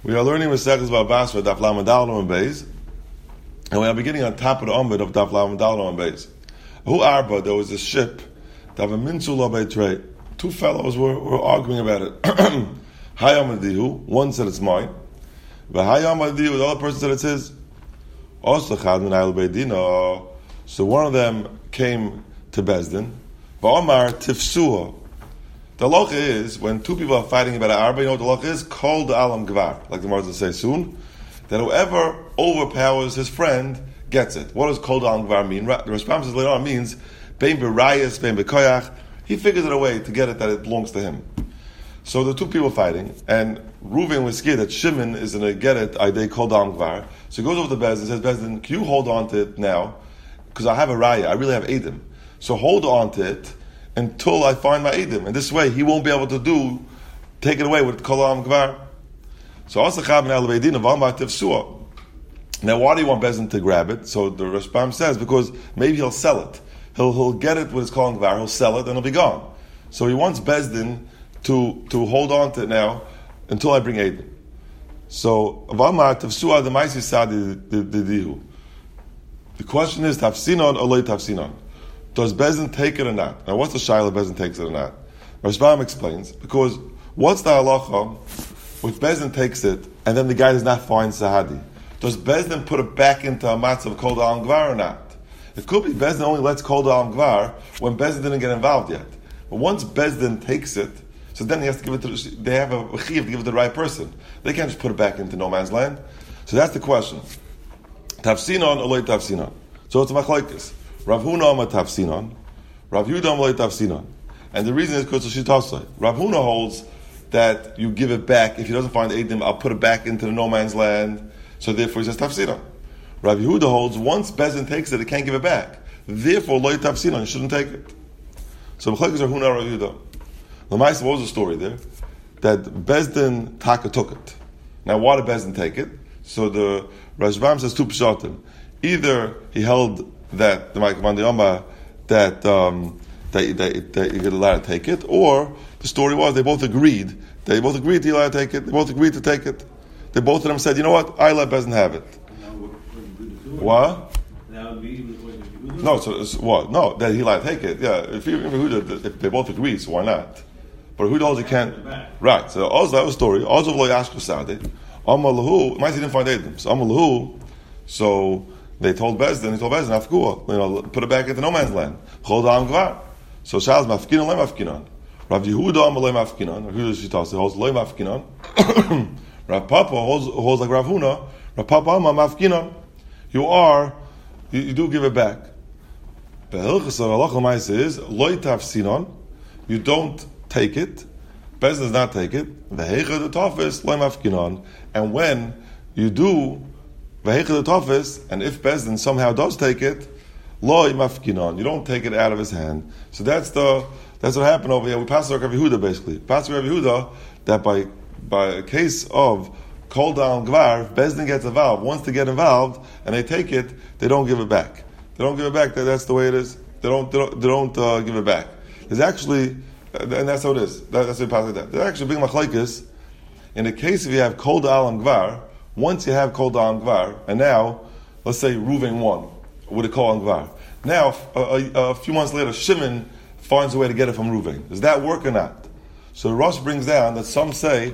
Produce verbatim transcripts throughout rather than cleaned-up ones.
We are learning Maseches Babasra, Daf Lamed Daled and Beis, and we are beginning on top of the Amud of Daf Lamed Daled and Beis. Hu Arba, there was a ship, Dav Mintzula Beitrei. Two fellows were, were arguing about it. Hayam Adihu, one said it's mine. But Hayam Adihu, the other person said it's his. Also Chad Min Ayil Beidina. So one of them came to Bezdin. Va'amar Tifsuha. The halacha is, when two people are fighting about an arba, you know what the halacha is? Kol de alam gvar. Like the Gemara will say soon. That whoever overpowers his friend gets it. What does kol de alam gvar mean? The response later on means, bein berayas, bein bekoyach. He figures it a way to get it that it belongs to him. So the two people fighting, and Reuven was scared that Shimon is going to get it, I day kol de alam gvar. So he goes over to Bezdin and says, Bezdin, can you hold on to it now? Because I have a raya, I really have Edom. So hold on to it until I find my Edom. And this way, he won't be able to do, take it away with Kol Ha'am Gvar. So, now why do you want Bezdin to grab it? So the Rashbam says, because maybe he'll sell it. He'll he'll get it with his Kol Ha'am Gvar, he'll sell it, and it'll be gone. So he wants Bezdin to, to hold on to it now until I bring Edom. So, the question is, Tafsinon or Lei Tafsinon? Does Bezdin take it or not? Now, what's the shaila if Bezdin takes it or not? Rashbam explains, because what's the halacha if Bezdin takes it and then the guy does not find Sahadi? Does Bezdin put it back into a matzah of Kol Ha'am Gvar or not? It could be Bezdin only lets Kol Ha'am Gvar when Bezdin didn't get involved yet. But once Bezdin takes it, so then he has to give it to, they have a chiv to give it to the right person. They can't just put it back into no man's land. So that's the question. Tafsinon or Lei Tafsinon? So it's a machlokes. Rav Huna Amar Tafsinon, Rav Yehuda Amar Tafsinon, and the reason is because of Shitasai. Rav Huna holds that you give it back if he doesn't find Edom. I'll put it back into the no man's land. So therefore, he says Tafsinon. Rav Yehuda holds once Bezdin takes it, it can't give it back. Therefore, Lo Tafsinon, you shouldn't take it. So Mechlekes Rav Huna Rav Yehuda. The Ma'aseh, what was the story there? That Bezdin Taka took it. Now, why did Bezdin take it? So the Rashbam says two pshatim. Either he held that the Ma'ikman Yoma that um, that that, that you get allowed to take it, or the story was they both agreed. They both agreed to allow to take it. They both agreed to take it. They both of them said, "You know what? I let Bezdin have it." What? No, so it's, what? No, that he allowed to take it. Yeah, if you if, if they both agree, so why not? But who knows he can't? Right. So also that was a story. Also, lo yashku sade. Amalahu. Might he didn't find Edom. So Amalahu. So. They told Bezdin, he told Bezdin, Afkua, you know, put it back into no man's land. Chol Ha'am Gvar. So Shaz Mafkinon, Le Mafkinon. Rav Yehuda Amar Le Mafkinon. Rav Yehuda Shitasi holds Le Mafkinon. Rav Papa holds, holds like Rav Huna. Rav Papa Amar Mafkinon. You are, you, you do give it back. The Hilchas of Halacha L'Maisa is Lo Tafsinon. You don't take it. Bezdin does not take it. The Heicha the Tofis Le Mafkinon. And when you do and if Bezdin somehow does take it, lo mafkinon, you don't take it out of his hand. So that's the that's what happened over here. We pass Rav Yehuda basically. Pass Rav Yehuda that by by a case of Kol Ha'am Gvar, if Bezdin gets involved, wants to get involved, and they take it, they don't give it back. They don't give it back. That's the way it is. They don't they don't, they don't uh, give it back. There's actually, and that's how it is. That, that's what we pass like that. There's actually big machlokes in the case if you have Kol Ha'am Gvar. Once you have Kol Ha'am Gvar, and now, let's say Reuven won with a Kol Ha'am Gvar. Now, a, a, a few months later, Shimon finds a way to get it from Reuven. Does that work or not? So Rosh brings down that some say,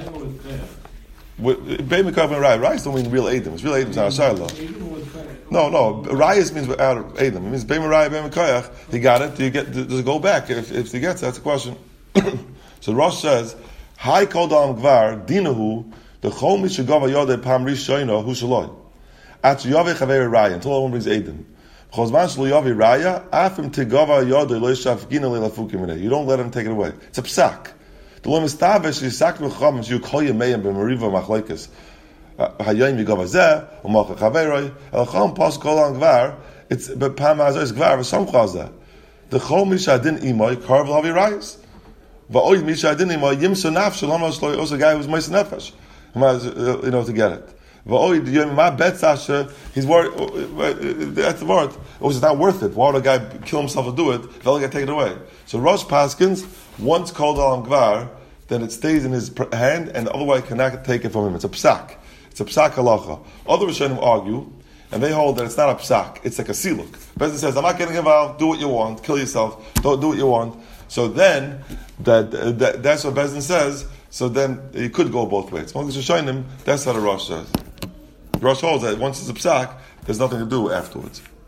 Bein Mekayach and Raya. Raya don't mean real Edom. It's real Edom, it's not a Shiloh. No, no. Raya means out of Edom. It means Bein Raya, Bein Mekayach. He got it. Do you get? Does it go back? If, if he gets it, that's the question. So Rosh says, Hai Kol Ha'am Gvar, Dinahu, the chol mishagava yodei pam rishoyno hu shaloi. At yavei chavei raya until one brings Edom. Chosman shlo yavei raya afim tegava yodei lo yishafgina leilafukim minei. You don't let him take it away. It's a psak. The lo mistavesh yisak mecham you call yemeyim b'meriva machlokes. Hayayim yigava zeh u'malcha chavei raya el chol pas Kol Ha'am Gvar. It's but pam azos gvar v'sam chazeh. The chol mishadin imoy karv lavi rayas. Va'oy mishadin imoy yimso nafsh shalom shlo. Also a guy who's meis nefesh. You know, to get it. My bet, Sasha, he's worried. That's the word. It was not worth it. Why would a guy kill himself to do it? If the guy take it away. So Rosh Paskins once called Alam Gvar then it stays in his hand, and the other way cannot take it from him. It's a psak. It's a psak halacha. Other Rishonim argue, and they hold that it's not a psak, it's like a siluk. Bezdin says, I'm not getting involved, do what you want, kill yourself, don't do what you want. So then, that, that that's what Bezdin says, so then you could go both ways. Once you're showing him, that's how the Rosh says. The Rosh holds that once it's a psak, there's nothing to do afterwards.